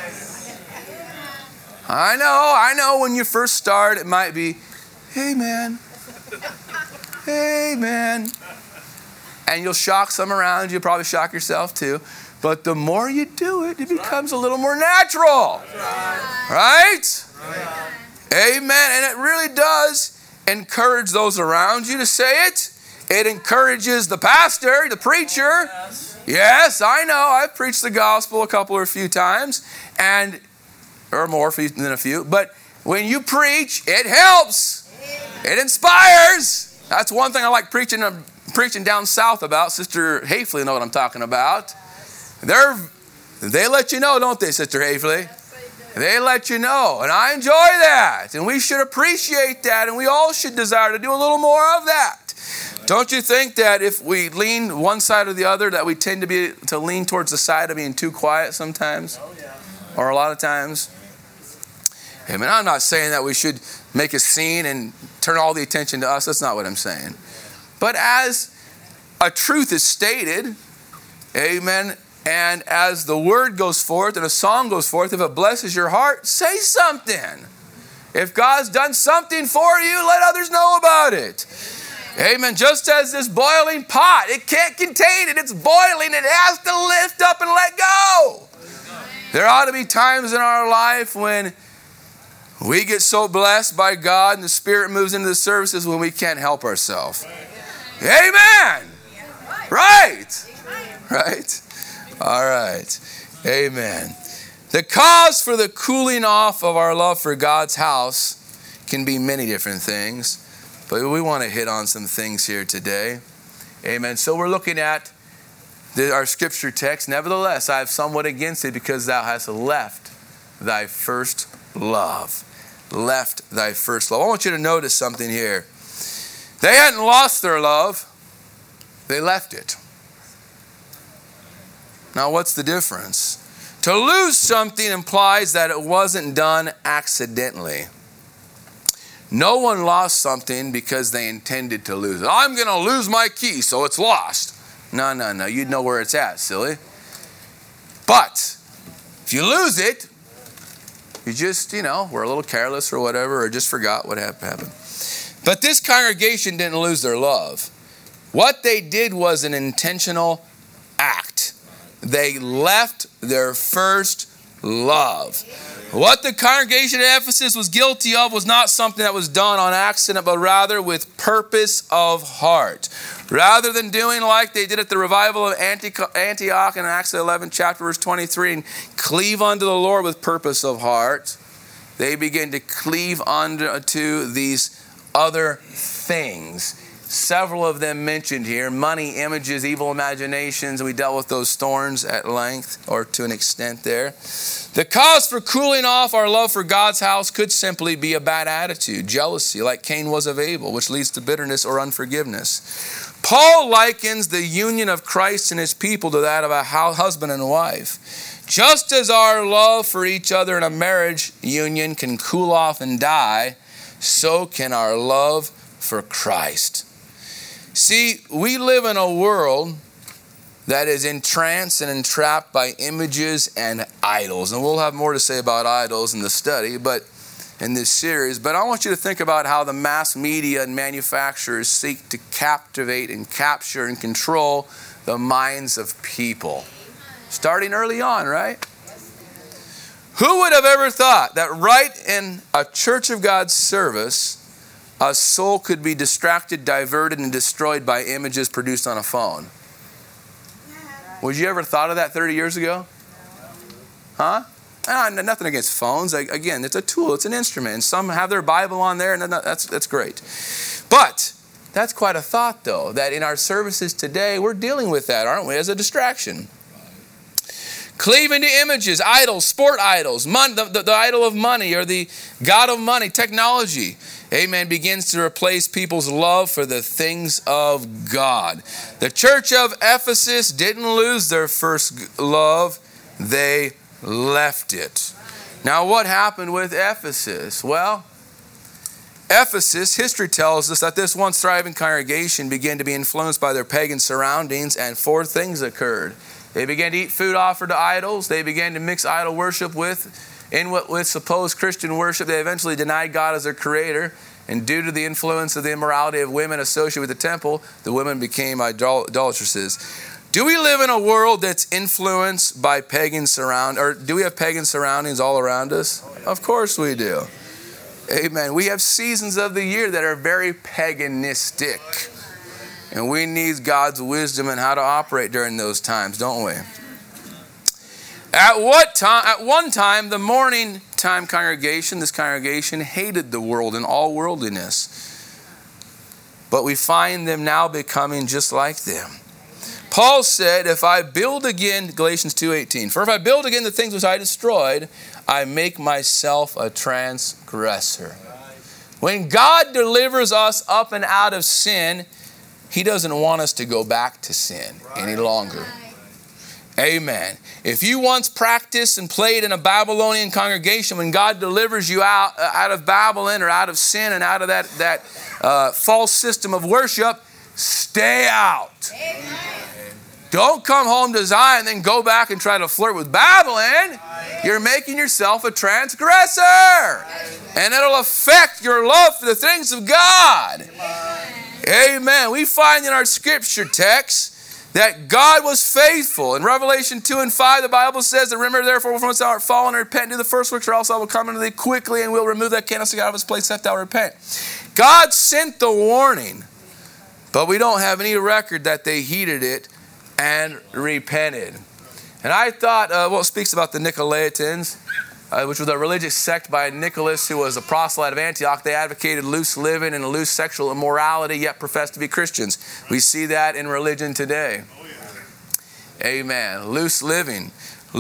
I know when you first start, it might be, amen. Amen. And you'll shock some around you. You'll probably shock yourself too. But the more you do it, it becomes a little more natural. Right? Amen. And it really does encourage those around you to say it. It encourages the pastor, the preacher. Yes, I know. I've preached the gospel a few times, or more than a few. But when you preach, it helps. It inspires. That's one thing I like preaching down south about. Sister Hafley know what I'm talking about. They let you know, don't they, Sister Hafley? They let you know, and I enjoy that, and we should appreciate that, and we all should desire to do a little more of that. Don't you think that if we lean one side or the other, that we tend to lean towards the side of being too quiet sometimes? Oh, yeah. Or a lot of times? I mean, I'm not saying that we should make a scene and turn all the attention to us. That's not what I'm saying. But as a truth is stated, amen, and as the word goes forth and a song goes forth, if it blesses your heart, say something. If God's done something for you, let others know about it. Amen. Just as this boiling pot, it can't contain it. It's boiling. It has to lift up and let go. There ought to be times in our life when we get so blessed by God and the Spirit moves into the services when we can't help ourselves. Amen. Right. Right. All right. Amen. The cause for the cooling off of our love for God's house can be many different things, but we want to hit on some things here today. Amen. So we're looking at our scripture text. Nevertheless, I have somewhat against it because thou hast left thy first love. Left thy first love. I want you to notice something here. They hadn't lost their love. They left it. Now, what's the difference? To lose something implies that it wasn't done accidentally. No one lost something because they intended to lose it. I'm going to lose my key, so it's lost. No. You'd know where it's at, silly. But if you lose it, you just, were a little careless or whatever, or just forgot what happened. But this congregation didn't lose their love. What they did was an intentional act. They left their first love. What the congregation at Ephesus was guilty of was not something that was done on accident, but rather with purpose of heart. Rather than doing like they did at the revival of Antioch in Acts 11, chapter verse 23, and cleave unto the Lord with purpose of heart, they began to cleave unto these other things. Several of them mentioned here: money, images, evil imaginations, and we dealt with those thorns at length, or to an extent there. The cause for cooling off our love for God's house could simply be a bad attitude, jealousy, like Cain was of Abel, which leads to bitterness or unforgiveness. Paul likens the union of Christ and his people to that of a husband and wife. Just as our love for each other in a marriage union can cool off and die, so can our love for Christ. See, we live in a world that is entranced and entrapped by images and idols. And we'll have more to say about idols in the study, but in this series. But I want you to think about how the mass media and manufacturers seek to captivate and capture and control the minds of people. Starting early on, right? Who would have ever thought that right in a Church of God service, a soul could be distracted, diverted, and destroyed by images produced on a phone? Would you ever thought of that 30 years ago? Huh? Nothing against phones. Again, it's a tool. It's an instrument. And some have their Bible on there, and that's great. But that's quite a thought, though, that in our services today, we're dealing with that, aren't we, as a distraction. Cleaving to images, idols, sport idols, the idol of money or the god of money, technology, amen, begins to replace people's love for the things of God. The church of Ephesus didn't lose their first love, they left it. Now, what happened with Ephesus? Well, Ephesus, history tells us that this once thriving congregation began to be influenced by their pagan surroundings, and four things occurred. They began to eat food offered to idols. They began to mix idol worship with supposed Christian worship. They eventually denied God as their creator. And due to the influence of the immorality of women associated with the temple, the women became idolatresses. Do we live in a world that's influenced by pagan surroundings? Or do we have pagan surroundings all around us? Of course we do. Amen. We have seasons of the year that are very paganistic. And we need God's wisdom in how to operate during those times, don't we? At one time, the morning time congregation, this congregation hated the world and all worldliness. But we find them now becoming just like them. Paul said, if I build again, Galatians 2:18, for if I build again the things which I destroyed, I make myself a transgressor. When God delivers us up and out of sin, He doesn't want us to go back to sin any longer. Amen. If you once practiced and played in a Babylonian congregation, when God delivers you out of Babylon or out of sin and out of that false system of worship, stay out. Amen. Don't come home to Zion and then go back and try to flirt with Babylon. You're making yourself a transgressor. And it'll affect your love for the things of God. Amen. We find in our scripture text that God was faithful. In Revelation 2 and 5, the Bible says, that remember therefore from whence thou art fallen, and repent and do the first works, or else I will come unto thee quickly, and will remove that candlestick out of its place, except thou repent. God sent the warning, but we don't have any record that they heeded it and repented. And I thought, it speaks about the Nicolaitans, which was a religious sect by Nicholas, who was a proselyte of Antioch. They advocated loose living and loose sexual immorality, yet professed to be Christians. We see that in religion today. Amen. Loose living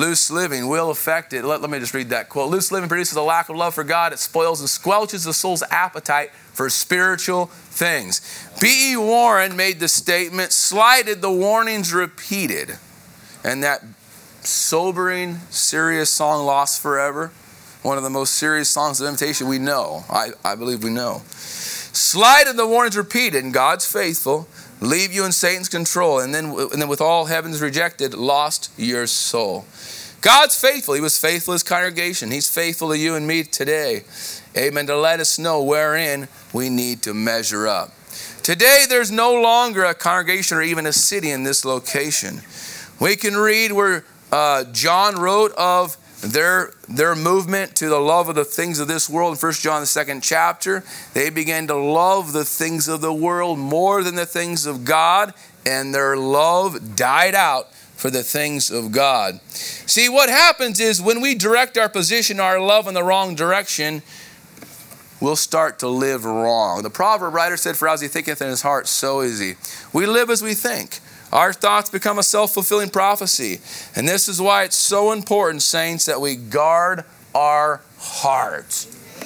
will affect it. Let me just read that quote. Loose living produces a lack of love for God. It spoils and squelches the soul's appetite for spiritual things. B.E. Warren made the statement, slighted the warnings repeated. And that sobering, serious song, Lost Forever, one of the most serious songs of invitation we know. I believe we know. Slighted the warnings repeated, and God's faithful, leave you in Satan's control, and then with all heavens rejected, lost your soul. God's faithful. He was faithful to His congregation. He's faithful to you and me today. Amen. To let us know wherein we need to measure up. Today, there's no longer a congregation or even a city in this location. We can read where John wrote of their movement to the love of the things of this world. In 1 John, the 2nd chapter, they began to love the things of the world more than the things of God, and their love died out for the things of God. See, what happens is when we direct our position, our love in the wrong direction, we'll start to live wrong. The proverb writer said, for as he thinketh in his heart, so is he. We live as we think. Our thoughts become a self-fulfilling prophecy. And this is why it's so important, saints, that we guard our hearts.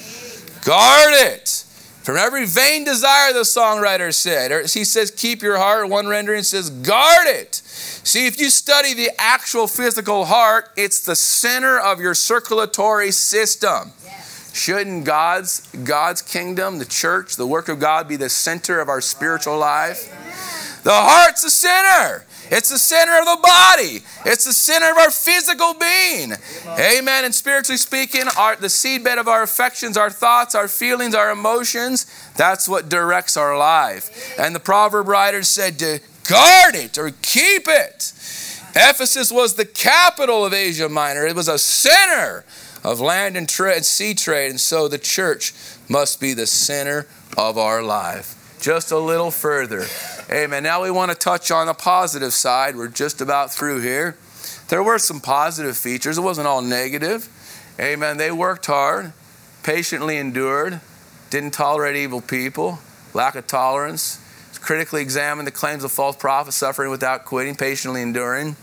Guard it. From every vain desire, the songwriter said. He says, keep your heart. One rendering says, guard it. See, if you study the actual physical heart, it's the center of your circulatory system. Shouldn't God's kingdom, the church, the work of God be the center of our spiritual life? The heart's the center. It's the center of the body. It's the center of our physical being. Amen. And spiritually speaking, the seedbed of our affections, our thoughts, our feelings, our emotions, that's what directs our life. And the proverb writer said to guard it or keep it. Ephesus was the capital of Asia Minor. It was a center of land and sea trade. And so the church must be the center of our life. Just a little further. Amen. Now we want to touch on the positive side. We're just about through here. There were some positive features. It wasn't all negative. Amen. They worked hard, patiently endured, didn't tolerate evil people, lack of tolerance, critically examined the claims of false prophets, suffering without quitting, patiently enduring.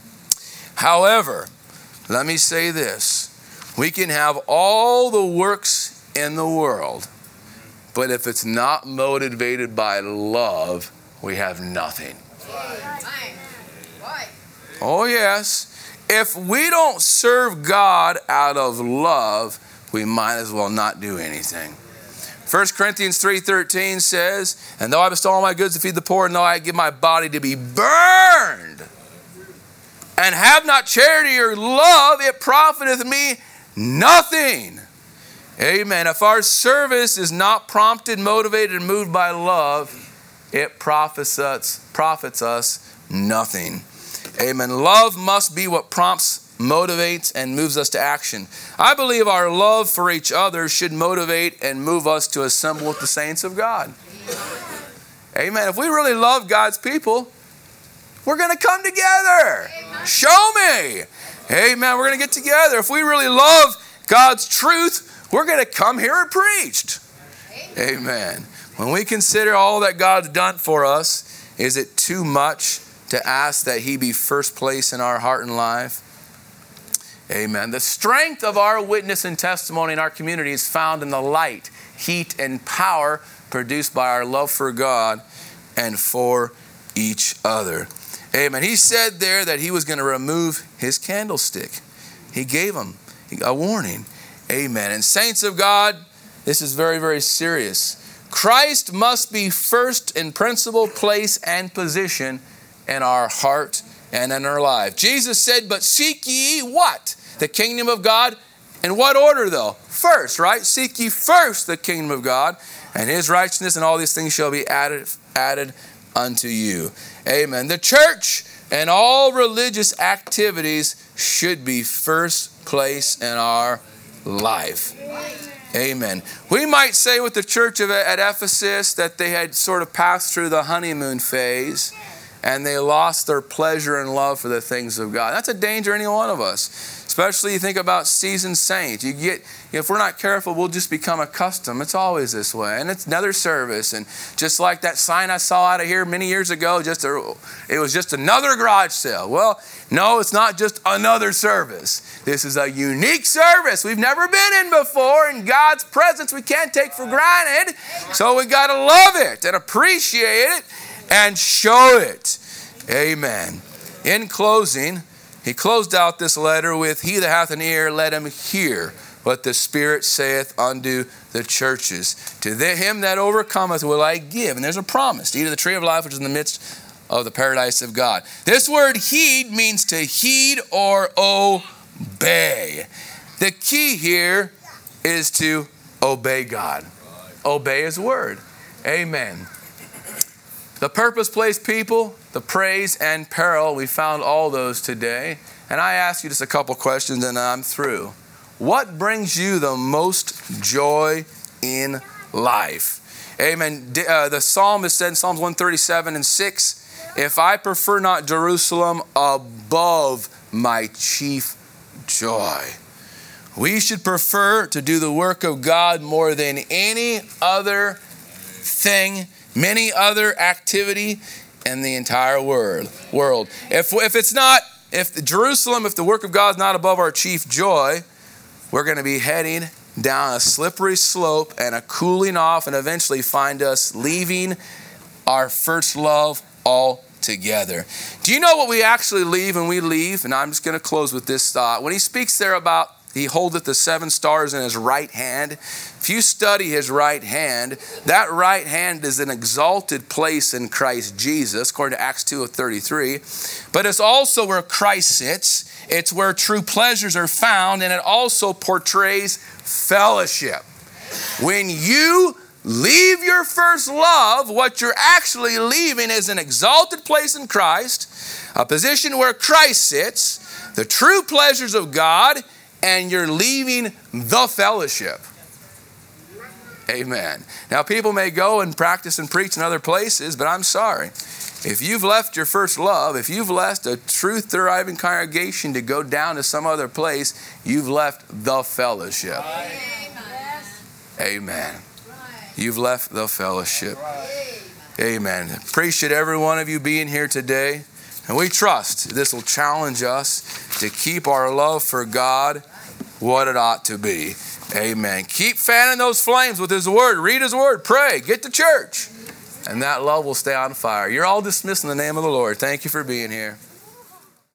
However, let me say this. We can have all the works in the world, but if it's not motivated by love, we have nothing. Oh yes. If we don't serve God out of love, we might as well not do anything. 1 Corinthians 3:13 says, and though I bestow all my goods to feed the poor, and though I give my body to be burned, and have not charity or love, it profiteth me nothing. Amen. If our service is not prompted, motivated, and moved by love, it profits us nothing. Amen. Love must be what prompts, motivates, and moves us to action. I believe our love for each other should motivate and move us to assemble with the saints of God. Amen. If we really love God's people, we're going to come together. Amen. Show me. Amen. We're going to get together. If we really love God's truth, we're going to come here and preach. Amen. When we consider all that God's done for us, is it too much to ask that he be first place in our heart and life. Amen. The strength of our witness and testimony in our community is found in the light, heat, and power produced by our love for God and for each other. Amen. He said there that he was going to remove his candlestick. He gave him a warning. Amen. And saints of God, this is very, very serious. Christ must be first in principal place and position in our heart and in our life. Jesus said, but seek ye what? The kingdom of God. In what order though? First, right? Seek ye first the kingdom of God and his righteousness, and all these things shall be added unto you. Amen. The church and all religious activities should be first place in our life. Amen. We might say with the church at Ephesus that they had sort of passed through the honeymoon phase and they lost their pleasure and love for the things of God. That's a danger any one of us. Especially you think about seasoned saints. If we're not careful, we'll just become accustomed. It's always this way. And it's another service. And just like that sign I saw out of here many years ago, it was just another garage sale. Well, no, it's not just another service. This is a unique service we've never been in before. In God's presence we can't take for granted. So we got to love it and appreciate it and show it. Amen. In closing, he closed out this letter with, he that hath an ear, let him hear what the Spirit saith unto the churches. To him that overcometh will I give. And there's a promise to eat of the tree of life which is in the midst of the paradise of God. This word heed means to heed or obey. The key here is to obey God. Obey his word. Amen. The purpose, place, people, the praise and peril, we found all those today. And I ask you just a couple questions and I'm through. What brings you the most joy in life? Amen. The psalmist said in Psalms 137:6, if I prefer not Jerusalem above my chief joy. We should prefer to do the work of God more than any other thing, many other activity in the entire world. If the work of God is not above our chief joy, we're going to be heading down a slippery slope and a cooling off, and eventually find us leaving our first love altogether. Do you know what we actually leave when we leave? And I'm just going to close with this thought. When he speaks there about he holdeth the 7 stars in his right hand. If you study his right hand, that right hand is an exalted place in Christ Jesus, according to Acts 2:33. But it's also where Christ sits. It's where true pleasures are found, and it also portrays fellowship. When you leave your first love, what you're actually leaving is an exalted place in Christ, a position where Christ sits, the true pleasures of God, and you're leaving the fellowship. Amen. Now, people may go and practice and preach in other places, but I'm sorry. If you've left your first love, if you've left a truth-thriving congregation to go down to some other place, you've left the fellowship. Amen. You've left the fellowship. Amen. Appreciate every one of you being here today. And we trust this will challenge us to keep our love for God what it ought to be. Amen. Keep fanning those flames with his word. Read his word. Pray. Get to church. And that love will stay on fire. You're all dismissed in the name of the Lord. Thank you for being here.